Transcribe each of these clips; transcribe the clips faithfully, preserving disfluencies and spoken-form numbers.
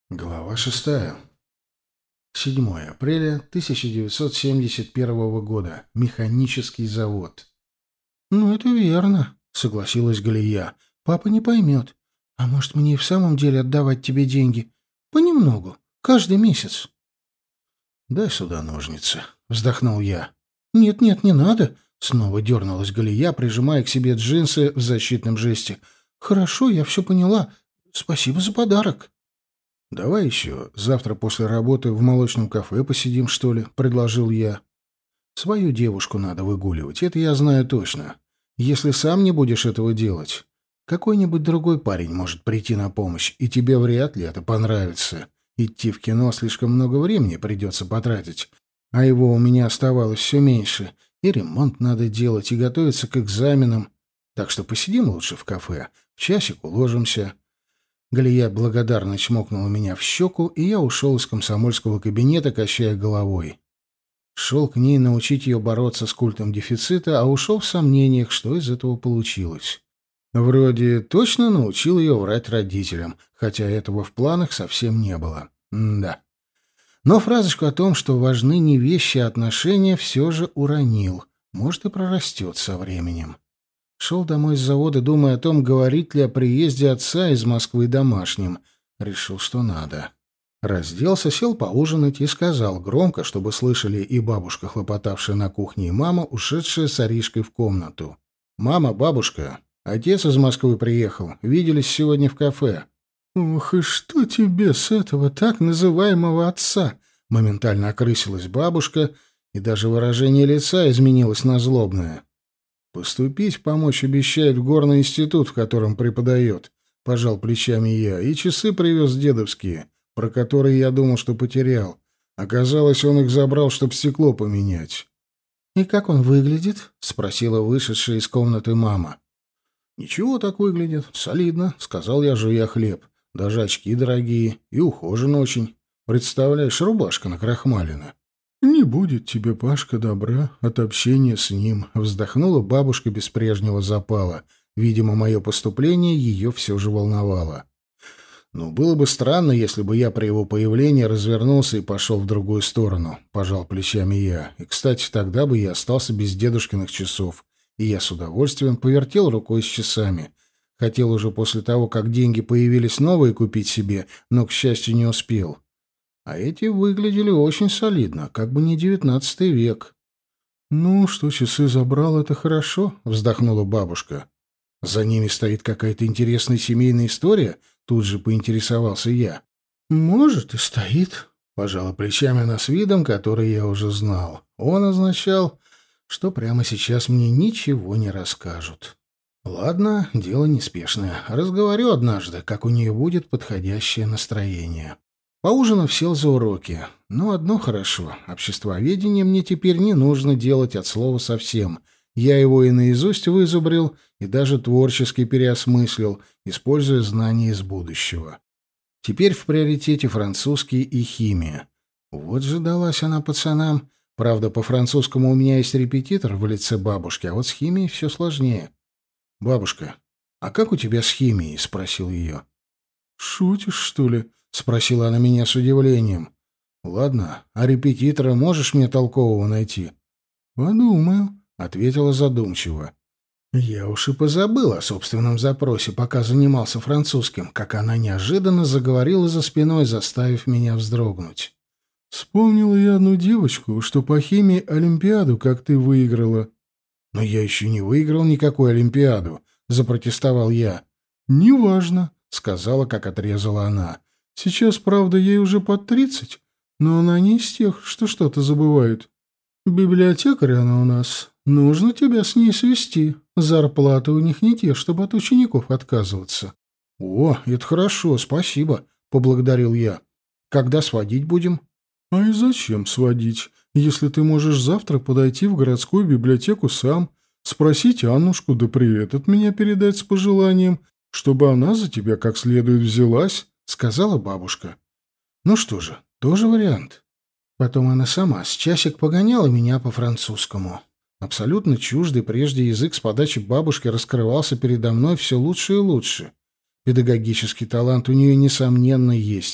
Глава шестая. седьмое апреля тысяча девятьсот семьдесят первого года. Механический завод. «Ну, это верно», — согласилась Галия. «Папа не поймет. А может, мне и в самом деле отдавать тебе деньги? Понемногу, каждый месяц». «Дай сюда ножницы», — вздохнул я. «Нет-нет, не надо», — снова дернулась Галия, прижимая к себе джинсы в защитном жесте. «Хорошо, я все поняла. Спасибо за подарок». «Давай еще завтра после работы в молочном кафе посидим, что ли?» — предложил я. «Свою девушку надо выгуливать, это я знаю точно. Если сам не будешь этого делать, какой-нибудь другой парень может прийти на помощь, и тебе вряд ли это понравится. Идти в кино слишком много времени придется потратить, а его у меня оставалось все меньше, и ремонт надо делать, и готовиться к экзаменам. Так что посидим лучше в кафе, в часик уложимся». Галия благодарно чмокнула меня в щеку, и я ушел из комсомольского кабинета, качая головой. Шел к ней научить ее бороться с культом дефицита, а ушел в сомнениях, что из этого получилось. Вроде точно научил ее врать родителям, хотя этого в планах совсем не было. М-да. Но фразочку о том, что важны не вещи, а отношения, все же уронил. Может, и прорастет со временем. Шел домой с завода, думая о том, говорить ли о приезде отца из Москвы домашним. Решил, что надо. Разделся, сел поужинать и сказал громко, чтобы слышали и бабушка, хлопотавшая на кухне, и мама, ушедшая с Аришкой в комнату. «Мама, бабушка, отец из Москвы приехал. Виделись сегодня в кафе». «Ох, и что тебе с этого так называемого отца?» Моментально окрысилась бабушка, и даже выражение лица изменилось на злобное. «Поступить помочь обещает в горный институт, в котором преподает», — пожал плечами я, — «и часы привез дедовские, про которые я думал, что потерял. Оказалось, он их забрал, чтобы стекло поменять». «И как он выглядит?» — спросила вышедшая из комнаты мама. «Ничего так выглядит, солидно», — сказал я, жуя хлеб. «Даже очки дорогие и ухожен очень. Представляешь, рубашка накрахмалена». «Не будет тебе, Пашка, добра от общения с ним», — вздохнула бабушка без прежнего запала. Видимо, мое поступление ее все же волновало. «Ну, было бы странно, если бы я при его появлении развернулся и пошел в другую сторону», — пожал плечами я. «И, кстати, тогда бы я остался без дедушкиных часов, и я с удовольствием повертел рукой с часами. Хотел уже после того, как деньги появились, новые купить себе, но, к счастью, не успел». А эти выглядели очень солидно, как бы не девятнадцатый век. «Ну, что часы забрал, это хорошо», — вздохнула бабушка. «За ними стоит какая-то интересная семейная история?» — тут же поинтересовался я. «Может, и стоит», — пожала плечами она с видом, который я уже знал. Он означал, что прямо сейчас мне ничего не расскажут. Ладно, дело неспешное. Разговорю однажды, как у нее будет подходящее настроение. Поужинав, сел за уроки. Ну, одно хорошо. Обществоведение мне теперь не нужно делать от слова совсем. Я его и наизусть вызубрил, и даже творчески переосмыслил, используя знания из будущего. Теперь в приоритете французский и химия. Вот же далась она пацанам. Правда, по французскому у меня есть репетитор в лице бабушки, а вот с химией все сложнее. «Бабушка, а как у тебя с химией?» — спросил ее. «Шутишь, что ли?» — спросила она меня с удивлением. «Ладно, а репетитора можешь мне толкового найти?» «Подумаю», — ответила задумчиво. Я уж и позабыл о собственном запросе, пока занимался французским, как она неожиданно заговорила за спиной, заставив меня вздрогнуть. «Вспомнила я одну девочку, что по химии олимпиаду, как ты, выиграла». «Но я еще не выиграл никакую олимпиаду», — запротестовал я. «Неважно», — сказала, как отрезала она. «Сейчас, правда, ей уже под тридцать, но она не из тех, что что-то забывают. Библиотекарь она у нас. Нужно тебя с ней свести. Зарплаты у них не те, чтобы от учеников отказываться». «О, это хорошо, спасибо», — поблагодарил я. «Когда сводить будем?» «А и зачем сводить, если ты можешь завтра подойти в городскую библиотеку сам, спросить Аннушку, да привет от меня передать с пожеланием, чтобы она за тебя как следует взялась», — сказала бабушка. «Ну что же, тоже вариант». Потом она сама с часик погоняла меня по французскому. Абсолютно чуждый прежде язык с подачи бабушки раскрывался передо мной все лучше и лучше. Педагогический талант у нее, несомненно, есть.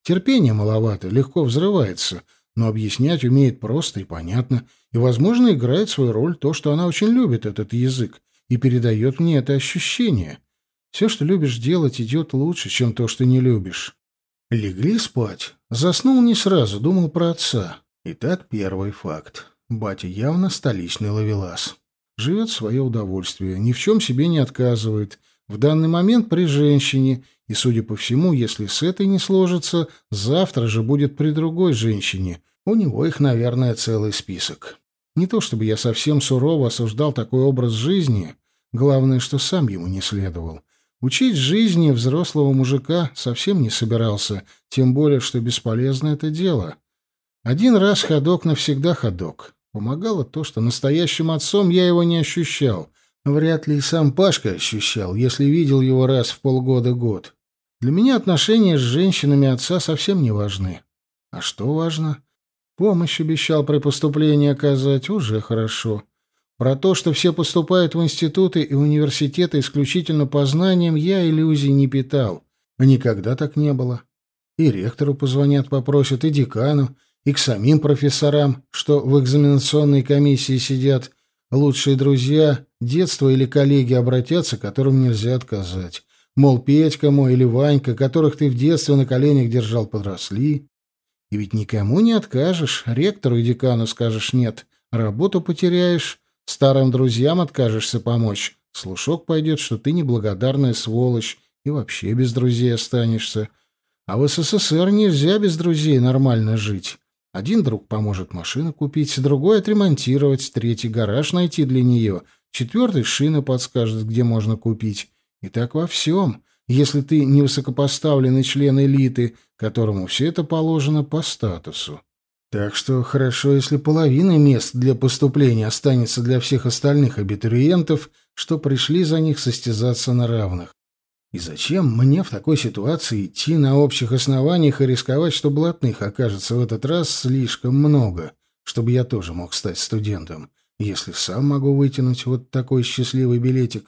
Терпения маловато, легко взрывается, но объяснять умеет просто и понятно, и, возможно, играет свою роль то, что она очень любит этот язык, и передает мне это ощущение. Все, что любишь делать, идет лучше, чем то, что не любишь. Легли спать. Заснул не сразу, думал про отца. Итак, первый факт. Батя явно столичный ловелас. Живет в свое удовольствие, ни в чем себе не отказывает. В данный момент при женщине, и, судя по всему, если с этой не сложится, завтра же будет при другой женщине. У него их, наверное, целый список. Не то чтобы я совсем сурово осуждал такой образ жизни, главное, что сам ему не следовал. Учить жизни взрослого мужика совсем не собирался, тем более, что бесполезно это дело. Один раз ходок, навсегда ходок. Помогало то, что настоящим отцом я его не ощущал. Вряд ли и сам Пашка ощущал, если видел его раз в полгода-год. Для меня отношения с женщинами отца совсем не важны. А что важно? Помощь обещал при поступлении оказать, уже хорошо. Про то, что все поступают в институты и университеты исключительно по знаниям, я иллюзий не питал. А никогда так не было. И ректору позвонят, попросят, и декану, и к самим профессорам, что в экзаменационной комиссии сидят. Лучшие друзья, детство или коллеги обратятся, которым нельзя отказать. Мол, Петька мой или Ванька, которых ты в детстве на коленях держал, подросли. И ведь никому не откажешь. Ректору и декану скажешь «нет», работу потеряешь, старым друзьям откажешься помочь. Слушок пойдет, что ты неблагодарная сволочь, и вообще без друзей останешься. А в СССР нельзя без друзей нормально жить. Один друг поможет машину купить, другой отремонтировать, третий гараж найти для нее, четвертый шины подскажет, где можно купить. И так во всем, если ты не высокопоставленный член элиты, которому все это положено по статусу. Так что хорошо, если половина мест для поступления останется для всех остальных абитуриентов, что пришли за них состязаться на равных. И зачем мне в такой ситуации идти на общих основаниях и рисковать, что блатных окажется в этот раз слишком много, чтобы я тоже мог стать студентом, если сам могу вытянуть вот такой счастливый билетик?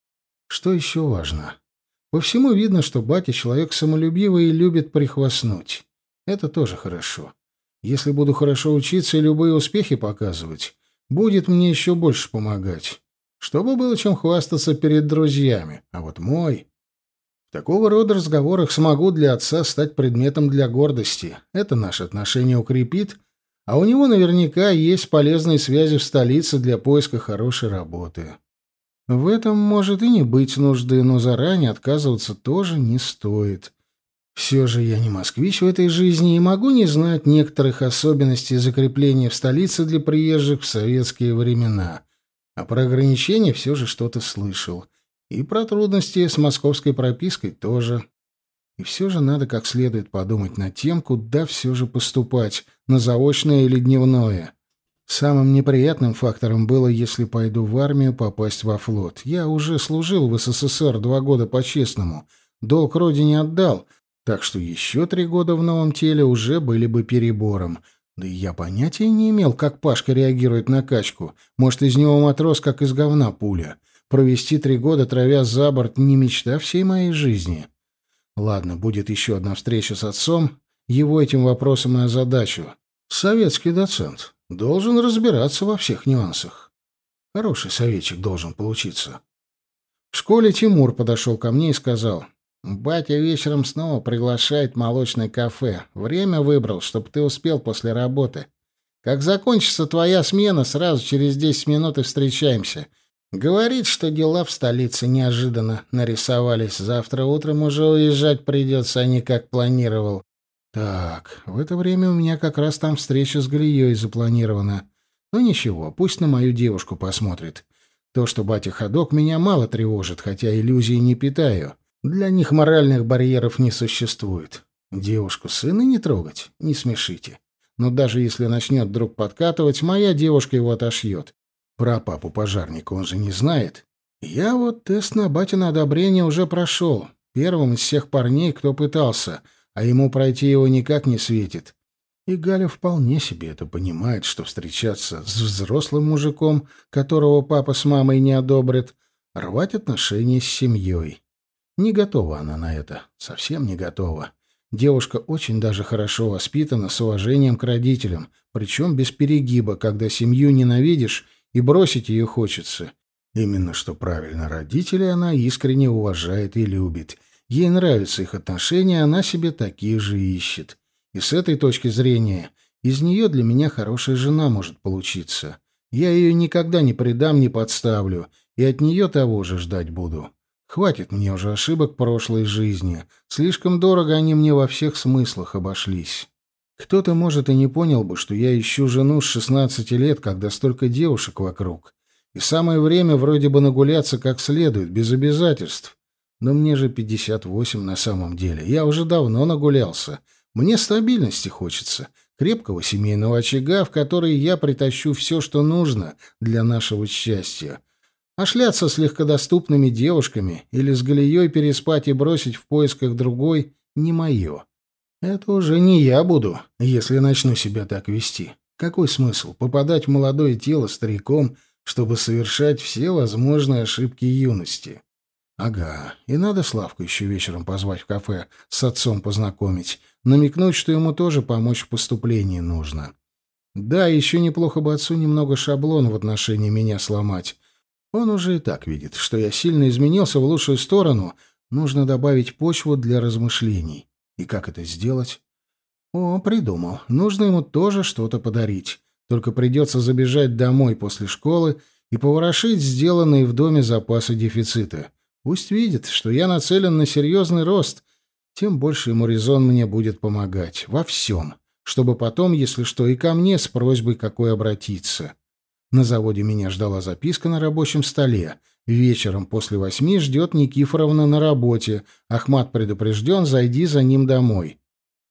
Что еще важно? По всему видно, что батя человек самолюбивый и любит прихвастнуть. Это тоже хорошо. Если буду хорошо учиться и любые успехи показывать, будет мне еще больше помогать. Чтобы было чем хвастаться перед друзьями. А вот мой... В такого рода разговорах смогу для отца стать предметом для гордости. Это наши отношения укрепит, а у него наверняка есть полезные связи в столице для поиска хорошей работы. В этом может и не быть нужды, но заранее отказываться тоже не стоит. Все же я не москвич в этой жизни и могу не знать некоторых особенностей закрепления в столице для приезжих в советские времена. А про ограничения все же что-то слышал. И про трудности с московской пропиской тоже. И все же надо как следует подумать над тем, куда все же поступать, на заочное или дневное. Самым неприятным фактором было, если пойду в армию, попасть во флот. Я уже служил в СССР два года по-честному, долг родине отдал, так что еще три года в новом теле уже были бы перебором. Да и я понятия не имел, как Пашка реагирует на качку. Может, из него матрос, как из говна пуля. Провести три года, травя за борт, не мечта всей моей жизни. Ладно, будет еще одна встреча с отцом, его этим вопросом и озадачу. Советский доцент. Должен разбираться во всех нюансах. Хороший советчик должен получиться. В школе Тимур подошел ко мне и сказал: «Батя вечером снова приглашает в молочное кафе. Время выбрал, чтобы ты успел после работы. Как закончится твоя смена, сразу через десять минут и встречаемся. Говорит, что дела в столице неожиданно нарисовались. Завтра утром уже уезжать придется, а не как планировал». Так, в это время у меня как раз там встреча с Галией запланирована. Но ничего, пусть на мою девушку посмотрит. То, что батя ходок, меня мало тревожит, хотя иллюзий не питаю. Для них моральных барьеров не существует. Девушку сына не трогать? Не смешите. Но даже если начнет вдруг подкатывать, моя девушка его отошьет. Про папу пожарника он же не знает. Я вот тест на батино одобрение уже прошел. Первым из всех парней, кто пытался, а ему пройти его никак не светит. И Галя вполне себе это понимает, что встречаться с взрослым мужиком, которого папа с мамой не одобрят, рвать отношения с семьей. Не готова она на это, совсем не готова. Девушка очень даже хорошо воспитана, с уважением к родителям, причем без перегиба, когда семью ненавидишь и бросить ее хочется. Именно что правильно, родителей она искренне уважает и любит. Ей нравятся их отношения, она себе такие же ищет. И с этой точки зрения из нее для меня хорошая жена может получиться. Я ее никогда не предам, не подставлю, и от нее того же ждать буду. Хватит мне уже ошибок прошлой жизни. Слишком дорого они мне во всех смыслах обошлись. Кто-то, может, и не понял бы, что я ищу жену с шестнадцати лет, когда столько девушек вокруг. И самое время вроде бы нагуляться как следует, без обязательств. Но мне же пятьдесят восемь на самом деле. Я уже давно нагулялся. Мне стабильности хочется. Крепкого семейного очага, в который я притащу все, что нужно для нашего счастья. А шляться с легкодоступными девушками или с Галией переспать и бросить в поисках другой — не мое. Это уже не я буду, если начну себя так вести. Какой смысл попадать в молодое тело стариком, чтобы совершать все возможные ошибки юности? Ага, и надо Славку еще вечером позвать в кафе, с отцом познакомить, намекнуть, что ему тоже помочь в поступлении нужно. Да, еще неплохо бы отцу немного шаблон в отношении меня сломать. Он уже и так видит, что я сильно изменился в лучшую сторону. Нужно добавить почву для размышлений. И как это сделать? О, придумал. Нужно ему тоже что-то подарить. Только придется забежать домой после школы и поворошить сделанные в доме запасы дефицита. Пусть видит, что я нацелен на серьезный рост, тем больше ему резон мне будет помогать. Во всем. Чтобы потом, если что, и ко мне с просьбой какой обратиться. На заводе меня ждала записка на рабочем столе. Вечером после восьми ждет Никифоровна на работе. Ахмат предупрежден, зайди за ним домой.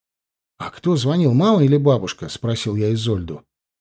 — А кто звонил, мама или бабушка? — спросил я Изольду.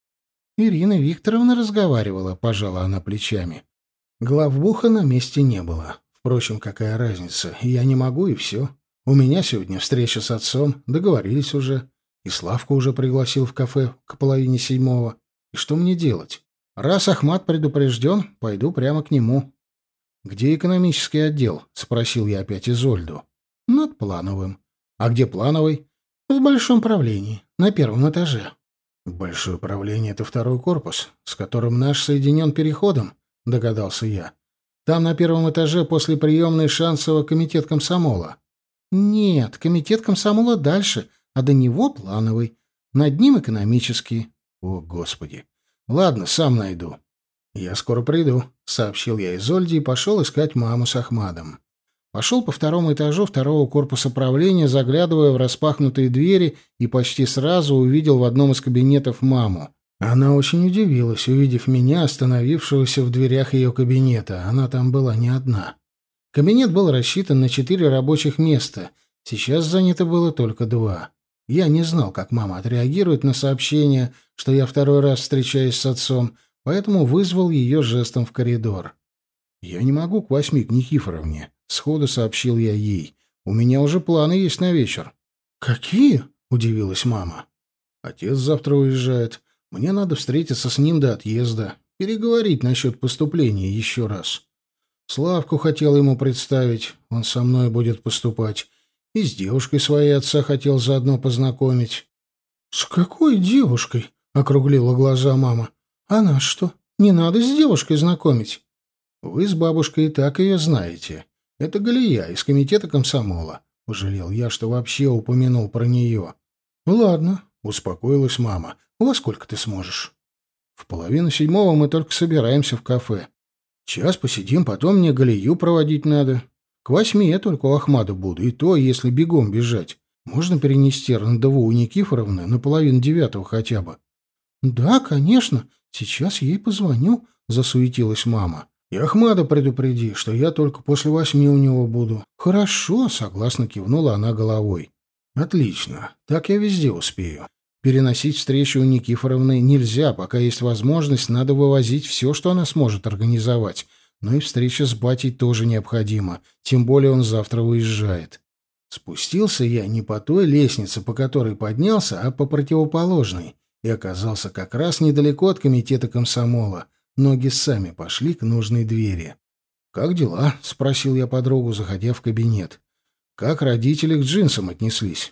— Ирина Викторовна разговаривала, — пожала она плечами. Главбуха на месте не было. Впрочем, какая разница? Я не могу, и все. У меня сегодня встреча с отцом, договорились уже. И Славку уже пригласил в кафе к половине седьмого. И что мне делать? Раз Ахмат предупрежден, пойду прямо к нему. — Где экономический отдел? — спросил я опять Изольду. — Над Плановым. — А где Плановый? — В большом правлении, на первом этаже. — Большое правление — это второй корпус, с которым наш соединен переходом, — догадался я. — Там на первом этаже после приемной Шансова комитет комсомола. — Нет, комитет комсомола дальше, а до него Плановый. Над ним экономический. О, Господи! Ладно, сам найду. Я скоро приду, сообщил я Изольде и пошел искать маму с Ахмадом. Пошел по второму этажу второго корпуса правления, заглядывая в распахнутые двери, и почти сразу увидел в одном из кабинетов маму. Она очень удивилась, увидев меня, остановившегося в дверях ее кабинета. Она там была не одна. Кабинет был рассчитан на четыре рабочих места. Сейчас занято было только два. Я не знал, как мама отреагирует на сообщение, что я второй раз встречаюсь с отцом, поэтому вызвал ее жестом в коридор. «Я не могу к восьми к Никифоровне», — сходу сообщил я ей. «У меня уже планы есть на вечер». «Какие?» — удивилась мама. «Отец завтра уезжает. Мне надо встретиться с ним до отъезда, переговорить насчет поступления еще раз. Славку хотел ему представить, он со мной будет поступать. И с девушкой своей отца хотел заодно познакомить». «С какой девушкой?» — округлила глаза мама. «Она что, не надо с девушкой знакомить?» «Вы с бабушкой и так ее знаете. Это Галия из комитета комсомола». Пожалел я, что вообще упомянул про нее. «Ладно», — успокоилась мама. «Во сколько ты сможешь?» «В половину седьмого мы только собираемся в кафе. Час посидим, потом мне Галию проводить надо. К восьми я только у Ахмада буду, и то, если бегом бежать. Можно перенести рандеву у Никифоровны на половину девятого хотя бы?» «Да, конечно. Сейчас ей позвоню», — засуетилась мама. «И Ахмада предупреди, что я только после восьми у него буду». «Хорошо», — согласно кивнула она головой. «Отлично. Так я везде успею. Переносить встречу у Никифоровны нельзя, пока есть возможность, надо вывозить все, что она сможет организовать. Но и встреча с батей тоже необходима, тем более он завтра уезжает». Спустился я не по той лестнице, по которой поднялся, а по противоположной, и оказался как раз недалеко от комитета комсомола. Ноги сами пошли к нужной двери. «Как дела?» — спросил я подругу, заходя в кабинет. «Как родители к джинсам отнеслись?»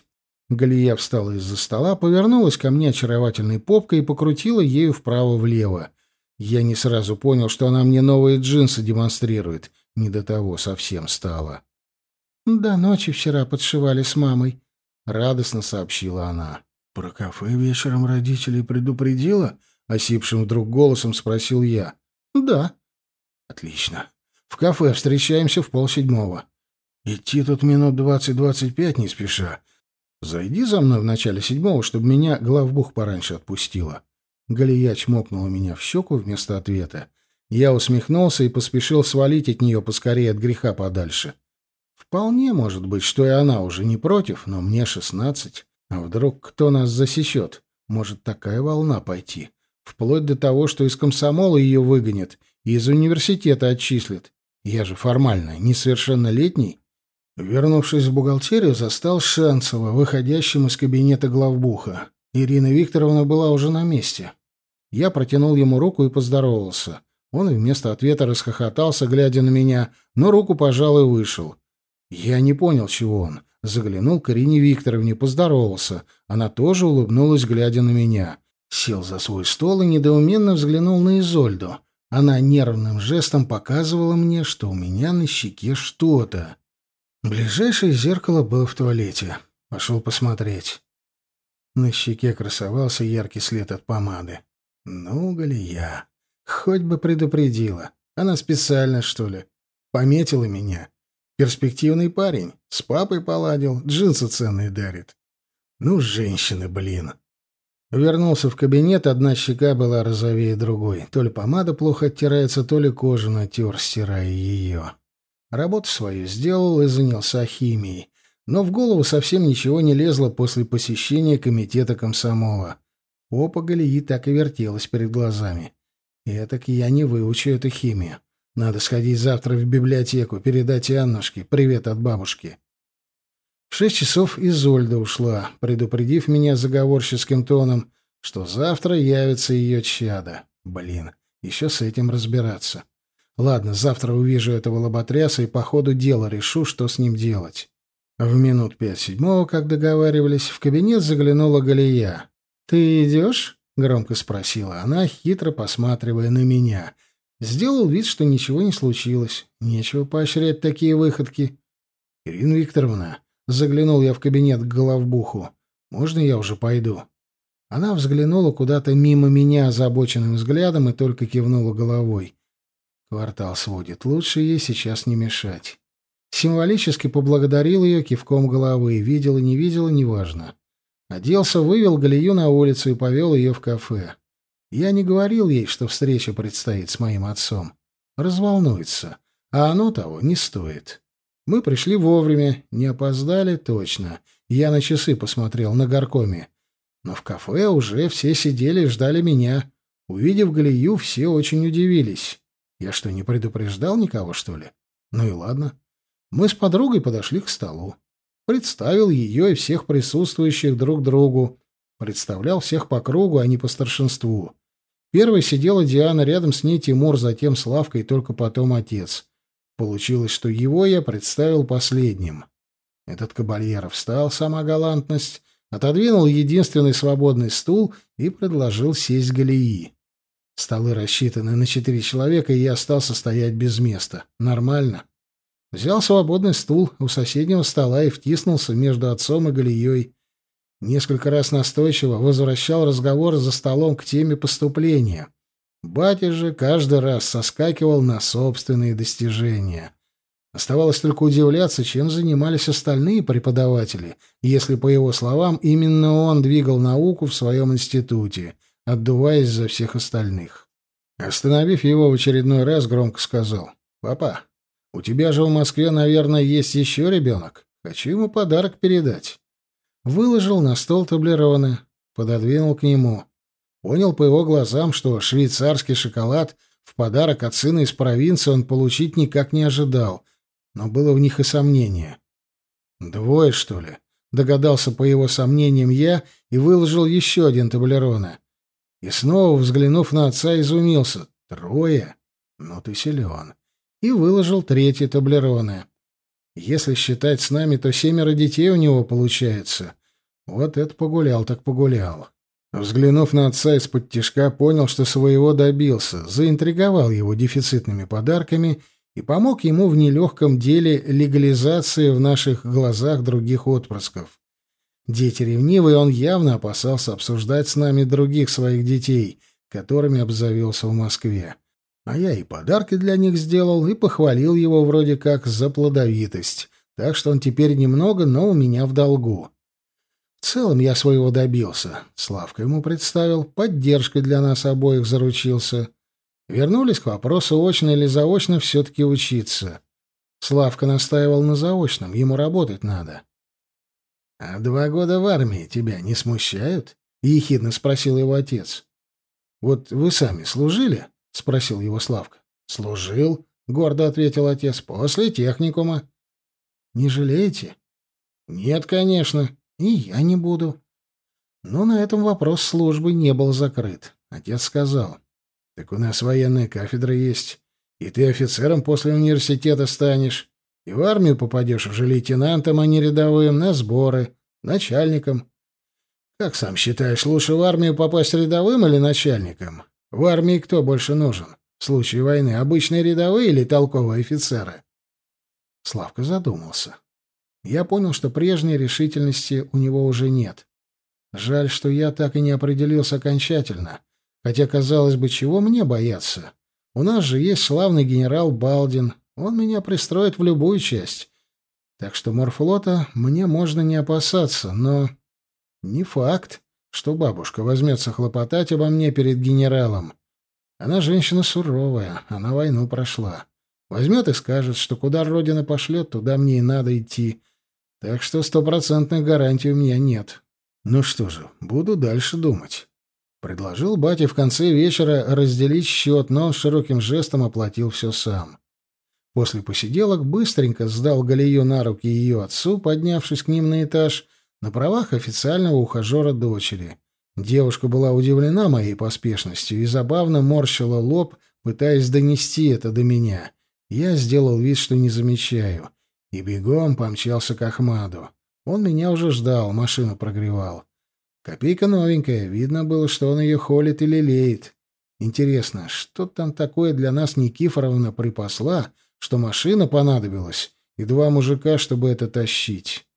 Галия встала из-за стола, повернулась ко мне очаровательной попкой и покрутила ею вправо-влево. Я не сразу понял, что она мне новые джинсы демонстрирует. Не до того совсем стало. «До ночи вчера подшивали с мамой», — радостно сообщила она. «Про кафе вечером родителей предупредила?» — осипшим вдруг голосом спросил я. «Да». «Отлично. В кафе встречаемся в полседьмого. Идти тут минут двадцать-двадцать пять не спеша. Зайди за мной в начале седьмого, чтобы меня главбух пораньше отпустила». Галия чмокнула меня в щеку вместо ответа. Я усмехнулся и поспешил свалить от нее поскорее от греха подальше. Вполне может быть, что и она уже не против, но мне шестнадцать. А вдруг кто нас засечет? Может такая волна пойти. Вплоть до того, что из комсомола ее выгонят и из университета отчислят. Я же формально несовершеннолетний. Вернувшись в бухгалтерию, застал Шанцева, выходящим из кабинета главбуха. Ирина Викторовна была уже на месте. Я протянул ему руку и поздоровался. Он вместо ответа расхохотался, глядя на меня, но руку пожал и вышел. Я не понял, чего он. Заглянул к Ирине Викторовне, поздоровался. Она тоже улыбнулась, глядя на меня. Сел за свой стол и недоуменно взглянул на Изольду. Она нервным жестом показывала мне, что у меня на щеке что-то. Ближайшее зеркало было в туалете. Пошел посмотреть. На щеке красовался яркий след от помады. Ну, Галия, хоть бы предупредила. Она специально, что ли? Пометила меня. Перспективный парень. С папой поладил, джинсы ценные дарит. Ну, женщины, блин. Вернулся в кабинет, одна щека была розовее другой. То ли помада плохо оттирается, то ли кожу натер, стирая ее. Работу свою сделал и занялся химией. Но в голову совсем ничего не лезло после посещения комитета комсомола. Попа Галии так и вертелась перед глазами. Этак я не выучу эту химию. Надо сходить завтра в библиотеку, передать Аннушке привет от бабушки. В шесть часов Изольда ушла, предупредив меня заговорческим тоном, что завтра явится ее чадо. Блин, еще с этим разбираться. Ладно, завтра увижу этого лоботряса и по ходу дела решу, что с ним делать. В минут пять седьмого, как договаривались, в кабинет заглянула Галия. «Ты идешь?» — громко спросила она, хитро посматривая на меня. Сделал вид, что ничего не случилось. Нечего поощрять такие выходки. «Ирина Викторовна», — заглянул я в кабинет к главбуху, — «можно я уже пойду?» Она взглянула куда-то мимо меня озабоченным взглядом и только кивнула головой. Квартал сводит, лучше ей сейчас не мешать. Символически поблагодарил ее кивком головы. Видела, не видела, неважно. Оделся, вывел Галию на улицу и повел ее в кафе. Я не говорил ей, что встреча предстоит с моим отцом. Разволнуется. А оно того не стоит. Мы пришли вовремя, не опоздали точно. Я на часы посмотрел, на горкоме. Но в кафе уже все сидели и ждали меня. Увидев Галию, все очень удивились. Я что, не предупреждал никого, что ли? Ну и ладно. Мы с подругой подошли к столу. Представил ее и всех присутствующих друг другу. Представлял всех по кругу, а не по старшинству. Первой сидела Диана, рядом с ней Тимур, затем Славка и только потом отец. Получилось, что его я представил последним. Этот кабальеро встал, сама галантность, отодвинул единственный свободный стул и предложил сесть Галии. Столы рассчитаны на четыре человека, и я остался стоять без места. Нормально. Взял свободный стул у соседнего стола и втиснулся между отцом и Галией. Несколько раз настойчиво возвращал разговор за столом к теме поступления. Батя же каждый раз соскакивал на собственные достижения. Оставалось только удивляться, чем занимались остальные преподаватели, если, по его словам, именно он двигал науку в своем институте, отдуваясь за всех остальных. Остановив его в очередной раз, громко сказал: «Папа, у тебя же в Москве, наверное, есть еще ребенок. Хочу ему подарок передать». Выложил на стол таблероны, пододвинул к нему. Понял по его глазам, что швейцарский шоколад в подарок от сына из провинции он получить никак не ожидал, но было в них и сомнение. «Двое, что ли?» — догадался по его сомнениям я и выложил еще один таблероны. И снова, взглянув на отца, изумился. «Трое? Ну ты силен». И выложил третий таблероны. Если считать с нами, то семеро детей у него получается. Вот это погулял так погулял. Взглянув на отца из-под тишка, понял, что своего добился, заинтриговал его дефицитными подарками и помог ему в нелегком деле легализации в наших глазах других отпрысков. Дети ревнивые, он явно опасался обсуждать с нами других своих детей, которыми обзавелся в Москве. А я и подарки для них сделал, и похвалил его вроде как за плодовитость, так что он теперь немного, но у меня в долгу. В целом я своего добился. Славка ему представил, поддержкой для нас обоих заручился. Вернулись к вопросу, очно или заочно все-таки учиться. Славка настаивал на заочном, ему работать надо. — А два года в армии тебя не смущают? — ехидно спросил его отец. — Вот вы сами служили? — спросил его Славка. — Служил, — гордо ответил отец, — после техникума. — Не жалеете? — Нет, конечно. И я не буду. Но на этом вопрос службы не был закрыт. Отец сказал: «Так у нас военная кафедра есть, и ты офицером после университета станешь, и в армию попадешь уже лейтенантом, а не рядовым, на сборы, начальником. Как сам считаешь, лучше в армию попасть рядовым или начальником? В армии кто больше нужен? В случае войны обычные рядовые или толковые офицеры?» Славка задумался. Я понял, что прежней решительности у него уже нет. Жаль, что я так и не определился окончательно. Хотя, казалось бы, чего мне бояться? У нас же есть славный генерал Балдин. Он меня пристроит в любую часть. Так что морфлота мне можно не опасаться, но не факт, что бабушка возьмется хлопотать обо мне перед генералом. Она женщина суровая, она войну прошла. Возьмет и скажет, что куда Родина пошлет, туда мне и надо идти. Так что стопроцентных гарантий у меня нет. Ну что же, буду дальше думать. Предложил бате в конце вечера разделить счет, но он широким жестом оплатил все сам. После посиделок быстренько сдал Галию на руки ее отцу, поднявшись к ним на этаж, на правах официального ухажера дочери. Девушка была удивлена моей поспешностью и забавно морщила лоб, пытаясь донести это до меня. Я сделал вид, что не замечаю, и бегом помчался к Ахмаду. Он меня уже ждал, машину прогревал. Копейка новенькая, видно было, что он ее холит и лелеет. Интересно, что там такое для нас Никифоровна припасла, что машина понадобилась, и два мужика, чтобы это тащить?